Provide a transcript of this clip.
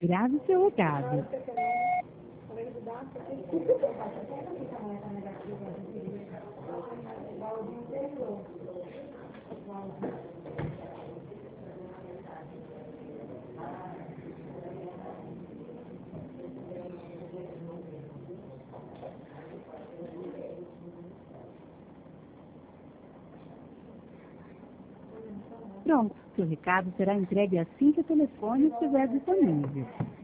Grave seu recado. Pronto, seu recado será entregue assim que o telefone estiver disponível.